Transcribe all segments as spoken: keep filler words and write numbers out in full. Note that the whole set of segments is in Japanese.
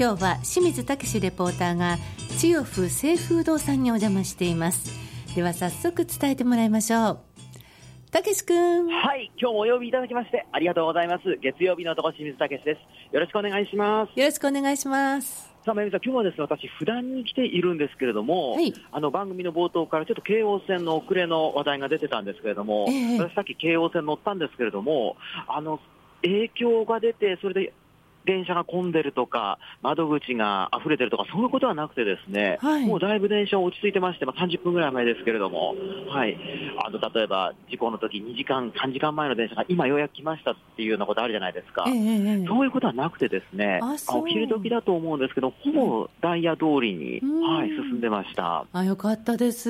今日は清水武レポーターが千代府清風堂さんにお邪魔しています。では早速伝えてもらいましょう。武くん。 はい、今日もお呼びいただきましてありがとうございます。月曜日の男清水武です。よろしくお願いします。 よろしくお願いします。 さあ、まゆみさん、今日はですね、私普段に来ているんですけれども、はい、あの番組の冒頭からちょっと京王線の遅れの話題が出てたんですけれども、ええ、私さっき京王線乗ったんですけれども、あの影響が出て、それで電車が混んでるとか窓口が溢れてるとかそういうことはなくてですね、はい、もうだいぶ電車落ち着いてまして、まあ、さんじゅっぷんぐらい前ですけれども、はい、あの例えば事故の時にじかんさんじかんまえの電車が今ようやく来ましたっていうようなことあるじゃないですか、ええ、そういうことはなくてですね、あお昼時だと思うんですけどほぼダイヤ通りに、はい、進んでました。 あ、よかったです、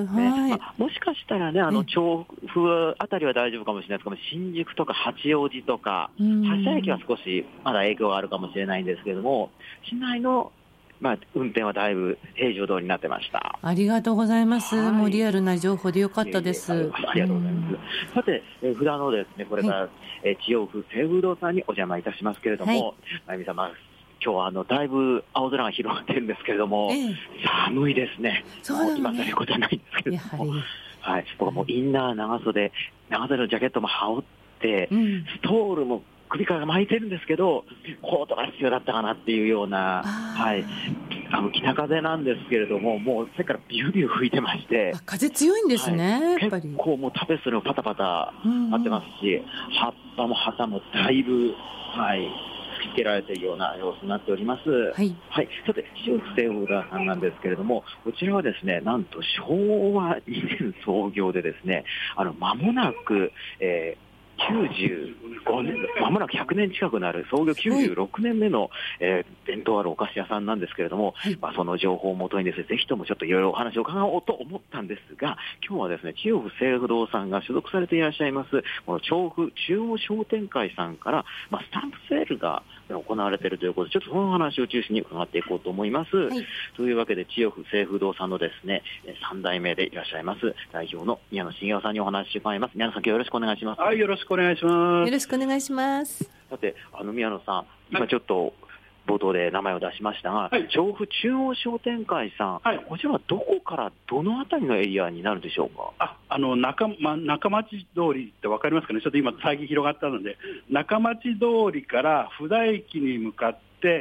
はい、 ね、まあ、もしかしたらね、あの調布あたりは大丈夫かもしれないですけど、新宿とか八王子とか発車駅は少しまだ影響があるかもしれないんですけれども、市内の、まあ、運転はだいぶ平常通りになってました。 ありがとうございます、はい、もうリアルな情報でよかったです。 えー、ありがとうございます。さて、えー、普段のですねこれから、はい、えー、千代府清風堂さんにお邪魔いたしますけれども、はい、まゆみさん、まあ、今日はあのだいぶ青空が広がっているんですけれども、えー、寒いですね。 そうだね、 今更いうことはないんですけれども、はい、僕はもうインナー長袖長袖のジャケットも羽織って、うん、ストールも首から巻いてるんですけどコートが必要だったかなっていうような、はい、あの北風なんですけれども、もうそれからビュービュー吹いてまして、 風強いんですね、はい、やっぱり結構もうタペストリーもパタパタ張ってますし、うんうん、葉っぱも旗もだいぶ、はい、吹き切られているような様子になっております。はい、はい、さて千代府清風堂さんなんですけれども、こちらはですねなんと昭和にねん創業でですね、あの間もなく、えーきゅうじゅうごねん、まもなくひゃくねん近くなる創業きゅうじゅうろくねんめの、えー、伝統あるお菓子屋さんなんですけれども、はい、まあ、その情報をもとにですね、ぜひともちょっといろいろお話を伺おうと思ったんですが、今日はですね、千代府清風堂さんが所属されていらっしゃいます、この調布中央商店会さんから、まあ、スタンプセールが行われているということで、ちょっとその話を中心に伺っていこうと思います。はい、というわけで、千代府清風堂さんのですね、さん代目でいらっしゃいます、代表の宮野茂雄さんにお話を伺います。宮野さん、今日よろしくお願いします。 はい、よろしくお願いします。 よろしくお願いします。 さて、あの宮野さん、今ちょっと冒頭で名前を出しましたが、はい、調布中央商店会さん、はい、こちらはどこからどのあたりのエリアになるでしょうか。 あ、あの 中, ま、中町通りって分かりますかね。ちょっと今最近広がったので、中町通りから布田駅に向かって、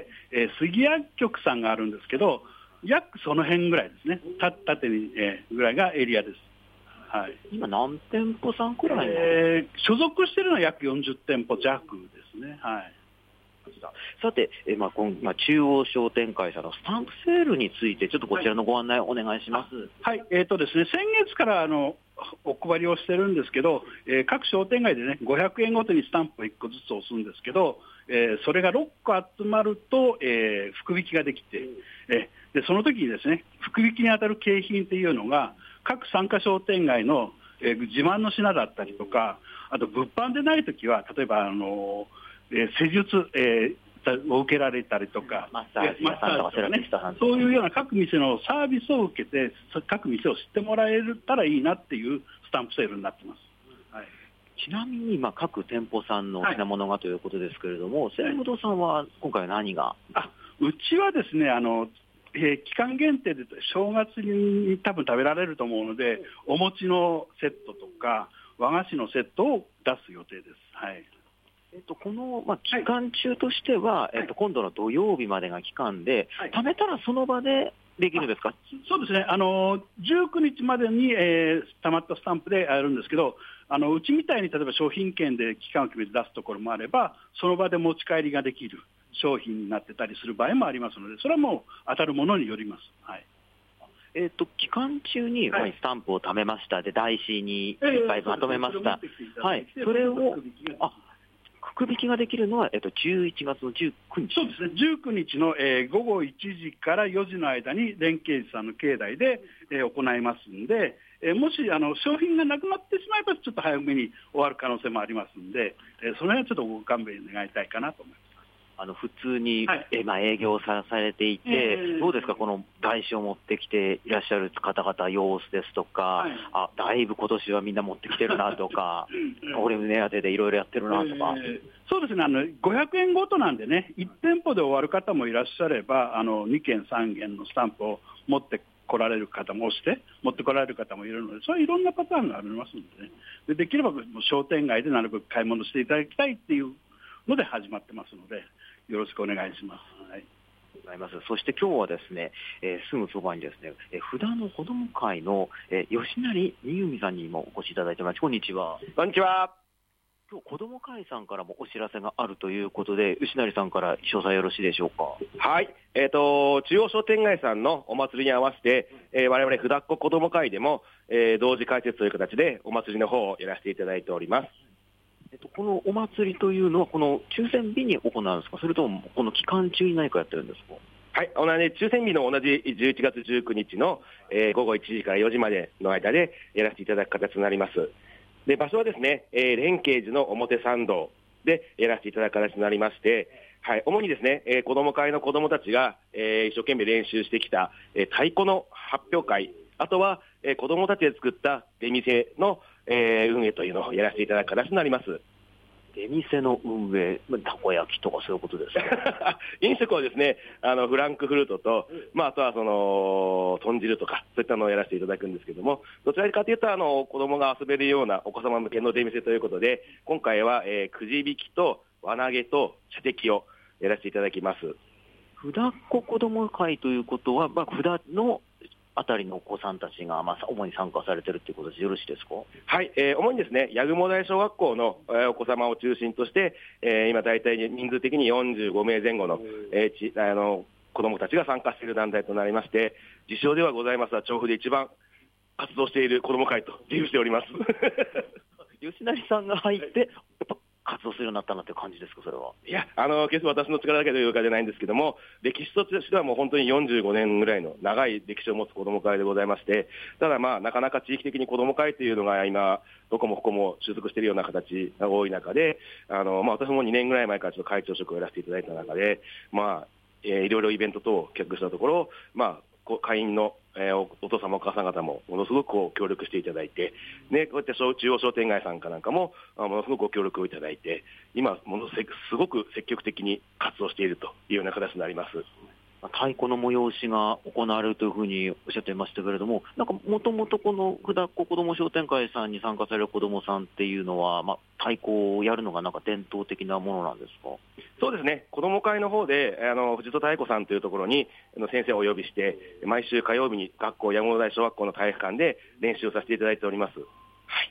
えー、杉薬局さんがあるんですけど、約その辺ぐらいですね。た縦に、えー、ぐらいがエリアです。はい、 今何店舗さんくらい、 えー、所属しているのは約よんじゅってんぽ弱ですね。はい、 さて、えーまあ、今まあ、中央商店会さんのスタンプセールについてちょっとこちらのご案内をお願いします。 はい、はい、えーとですね、先月からあのお配りをしてるんですけど、えー、各商店街でねごひゃくえんごとにスタンプをいっこずつ押すんですけど、えー、それがろっこ集まると、えー、福引きができて、えー、でその時にですね福引きに当たる景品っていうのが各参加商店街の、えー、自慢の品だったりとか、あと物販でないときは例えばあの、えー、施術、えー、を受けられたりとか、 マッサージさんとかセラピストさんとか、 そういうような各店のサービスを受けて各店を知ってもらえたらいいなっていうスタンプセールになってます。はい、 ちなみに、まあ、各店舗さんの品物がということですけれども、清風堂さんは今回は何が。 あ、うちはですね、あのえー、期間限定で正月に多分食べられると思うので、お餅のセットとか和菓子のセットを出す予定です。はい、 えっと、この、まあ、期間中としては、はい、えっと、今度の土曜日までが期間で、はい、食べたらその場でできるんですか。 そうですね、あのじゅうくにちまでに、えー、たまったスタンプでやるんですけど、あのうちみたいに例えば商品券で期間を決めて出すところもあれば、その場で持ち帰りができる商品になってたりする場合もありますので、それはもう当たるものによります。はい、 えー、と期間中に、はい、スタンプを貯めましたで台紙にいっぱいまとめました、えー、はい、それをあ福引きができるのは、えー、とじゅういちがつのじゅうくにち。 そうですね、じゅうくにちの、えー、午後いちじからよじの間に連携寺さんの境内で、えー、行いますんで、えー、もしあの商品がなくなってしまえばちょっと早めに終わる可能性もありますんで、えー、その辺はちょっとご勘弁願いたいかなと思います。 あの普通に、 はい、 えまあ、営業されていて、えー、どうですか、この台紙を持ってきていらっしゃる方々、様子ですとか、はい、あだいぶ今年はみんな持ってきてるなとか、俺目当てでいろいろやってるなとか。 えー、そうですね、あのごひゃくえんごとなんでね、いち店舗で終わる方もいらっしゃれば、あのに軒さん軒のスタンプを持って来られる方も押して持って来られる方もいるので、そういういろんなパターンがありますのでね、で, できれば商店街でなるべく買い物していただきたいっていうので始まってますので、よろしくお願いします。はい、 ございます。そして今日はですね、えー、すぐそばにですね、えー、札の子ども会の、えー、吉成美海さんにもお越しいただいてます。こんにちは。 こんにちは。 今日子ども会さんからもお知らせがあるということで、吉成さんから詳細よろしいでしょうか。 はい、えーと、中央商店街さんのお祭りに合わせて、えー、我々札っ子子ども会でも、えー、同時開設という形でお祭りの方をやらせていただいております。 えっと、このお祭りというのはこの抽選日に行うんですか、それともこの期間中に何かやってるんですか。 はい、同じ抽選日の同じじゅういちがつじゅうくにちの、えー、午後いちじからよじまでの間でやらせていただく形になります。で、場所はですね、えー、連慶寺の表参道でやらせていただく形になりまして、はい、主にですね、えー、子ども会の子どもたちが、えー、一生懸命練習してきた、えー、太鼓の発表会、あとは、えー、子どもたちで作った出店の、えー、運営というのをやらせていただく形になります。 出店の運営、たこ焼きとかそういうことですか。 飲食はですね、あのフランクフルトと、まあ、あとはその豚汁とかそういったのをやらせていただくんですけども、どちらかというとあの子供が遊べるようなお子様向けの出店ということで、今回は、えー、くじ引きと輪投げと射的をやらせていただきます。 札っ子子ども会ということは、まあ、札のあたりのお子さんたちが、まあ、主に参加されているということでよろしいですか。 はい、えー、主にですね、八雲台小学校の、えー、お子様を中心として、えー、今大体人数的によんじゅうごめいぜん後の、えー、ちあの子どもたちが参加している団体となりまして、自称ではございますが、調布で一番活動している子ども会と自負しております。 吉成さんが入ってやっぱ活動するようになったなという感じですか、それは。 いや、あの決して私の力だけというかじゃないんですけども、歴史としてはもう本当によんじゅうごねんぐらいの長い歴史を持つ子ども会でございまして、ただまあなかなか地域的に子ども会というのが今どこもここも収束しているような形が多い中で、あの、まあ、私もにねんぐらい前からちょっと会長職をやらせていただいた中で、まあえー、いろいろイベント等を企画したところ、まあ会員の、えー、お, お父様お母さん方もものすごくこう協力していただいて、ね、こうやって中央商店街さんかなんかもものすごくご協力をいただいて、今ものすごく積極的に活動しているというような形になります。 太鼓の催しが行われるというふうにおっしゃっていましたけれども、なんかもともとこの札っ子子ども商店会さんに参加される子どもさんっていうのは、まあ、太鼓をやるのがなんか伝統的なものなんですか。 そうですね、子ども会の方であの藤戸太鼓さんというところに先生をお呼びして、毎週火曜日に学校、八雲台小学校の体育館で練習をさせていただいております。はい、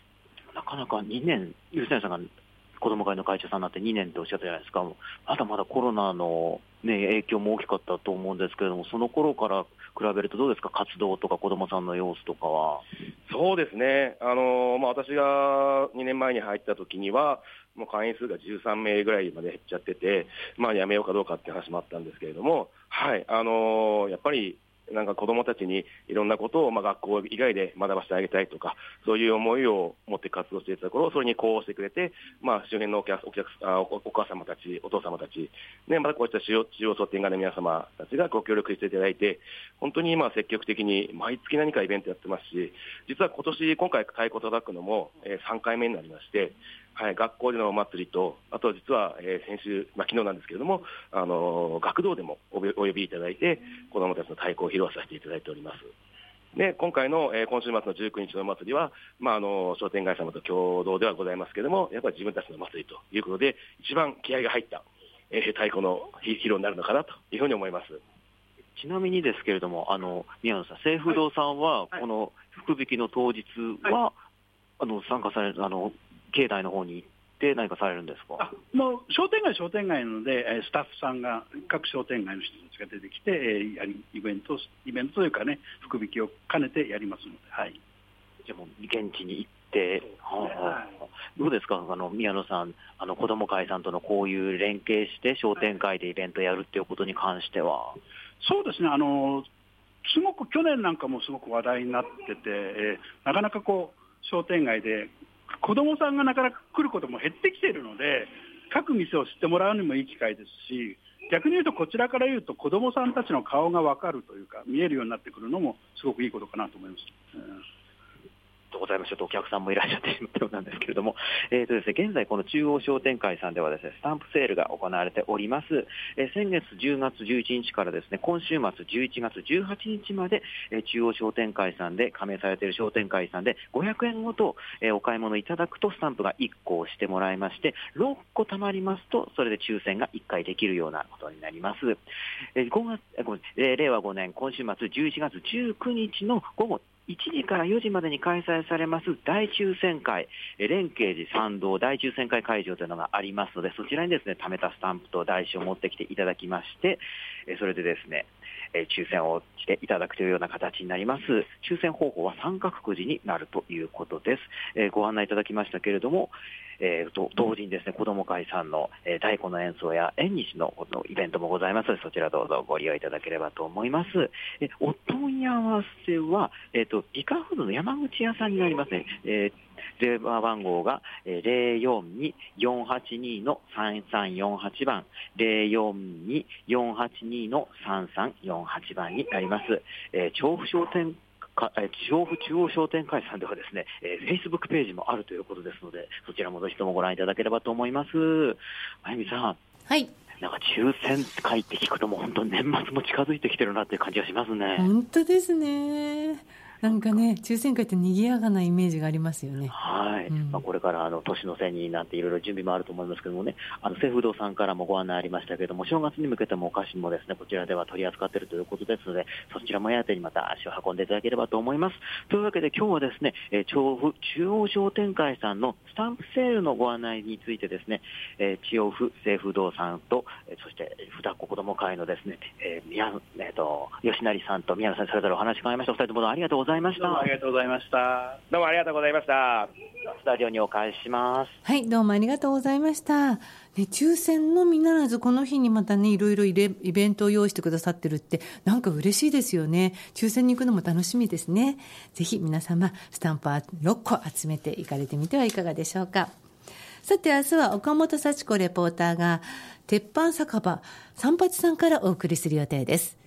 なかなかにねん、吉成さんが子ども会の会長さんになってにねんとおっしゃったじゃないですか。まだまだコロナの、ね、影響も大きかったと思うんですけれども、その頃から比べるとどうですか、活動とか子どもさんの様子とかは。 そうですね、あのまあ、私がにねんまえに入った時にはもう会員数がじゅうさんめいぐらいまで減っちゃってて、まあ、やめようかどうかって話もあったんですけれども、はい、あのやっぱりなんか子どもたちにいろんなことをまあ学校以外で学ばせてあげたいとか、そういう思いを持って活動していたところ、それに呼応してくれて、まあ、周辺のお客お客あ お, お母様たち、お父様たち、ね、またこういった中央商店街の皆様たちがご協力していただいて、本当に今積極的に毎月何かイベントやってますし、実は今年今回太鼓叩くのもさんかいめになりまして、はい、学校でのお祭りと、あと実は、えー、先週、まあ、昨日なんですけれども、あのー、学童でもお, お呼びいただいて、子どもたちの太鼓を披露させていただいております。で、今回の、えー、今週末のじゅうくにちのお祭りは、まあ、あのー、商店街様と共同ではございますけれども、やっぱり自分たちの祭りということで、一番気合が入った、えー、太鼓の披露になるのかなというふうに思います。 ちなみにですけれども、あの宮野さん、清風堂さんは、はい、この福引きの当日は、はい、あの参加される、あの境内の方に行って何かされるんですか。 あもう商店街商店街なので、スタッフさんが各商店街の人たちが出てきて、やりイベントイベントというかね、福引きを兼ねてやりますので、はい、 じゃあもう現地に行って、はあ、どうですか、あの宮野さん、あの子ども会さんとのこういう連携して商店会でイベントやるっていうことに関しては。 そうですね、あのすごく去年なんかもすごく話題になってて、えー、なかなかこう商店街で子どもさんがなかなか来ることも減ってきているので、 各店を知ってもらうにもいい機会ですし、逆に言うとこちらから言うと子どもさんたちの顔が分かるというか見えるようになってくるのもすごくいいことかなと思います。うんとございます。ちょっとお客さんもいらっしゃっているようなんですけれども、えーとですね、現在この中央商店会さんではですね、スタンプセールが行われております。えー、先月じゅうがつじゅういちにちからですね、今週末じゅういちがつじゅうはちにちまで、えー、中央商店会さんで加盟されている商店会さんでごひゃくえんごと、えー、お買い物いただくとスタンプがいっこ押してもらいまして、ろっこ貯まりますとそれで抽選がいっかいできるようなことになります。えー、ごがつ、えー、令和ごねん今週末じゅういちがつじゅうくにちの午後いちじからよじまでに開催されます大抽選会、連慶寺参道大抽選会会場というのがありますので、そちらにですね、貯めたスタンプと台紙を持ってきていただきまして、それでですね、抽選をしていただくというような形になります。抽選方法は三角くじになるということです。ご案内いただきましたけれども、えー、と同時にですね、子ども会さんの、えー、太鼓の演奏や縁日のイベントもございますので、そちらどうぞご利用いただければと思います。えお問い合わせは、えー、とビカフードの山口屋さんになりますね。えー電話番号が ゼロよんに よんはちに のさんさんよんはち 番 ゼロよんに よんはちに のさんさんよんはち 番になります。えー、調布商店調布中央商店会さんではですね、えー、Facebook ページもあるということですので、そちらもぜひともご覧いただければと思います。まゆみさん、 はい、 なんか抽選会って聞くともう本当に年末も近づいてきてるなっていう感じがしますね。 本当ですね。なんかね、抽選会って賑やかなイメージがありますよね。 はい、うん、まあ、これからあの年の瀬になっていろいろ準備もあると思いますけどもね、あの清風堂さんからもご案内ありましたけれども、正月に向けてもお菓子もですね、こちらでは取り扱っているということですので、そちらもやてにまた足を運んでいただければと思います。というわけで今日はですね、えー、調布中央商店会さんのスタンプセールのご案内についてですね、えー、調布清風堂さんと、えー、そしてふたっこ子ども会のですね、えー宮えー、と吉成さんと宮野さんそれぞれお話伺いました。お二人ともどうもありがとうございました。 どうもありがとうございました。 どうもありがとうございました。 スタジオにお返しします。 はい、どうもありがとうございました。ね、抽選のみならずこの日にまたね、いろいろイベントを用意してくださってるってなんか嬉しいですよね。抽選に行くのも楽しみですね。ぜひ皆様スタンプろっこ集めていかれてみてはいかがでしょうか。さて明日は岡本幸子レポーターが鉄板酒場三八さんからお送りする予定です。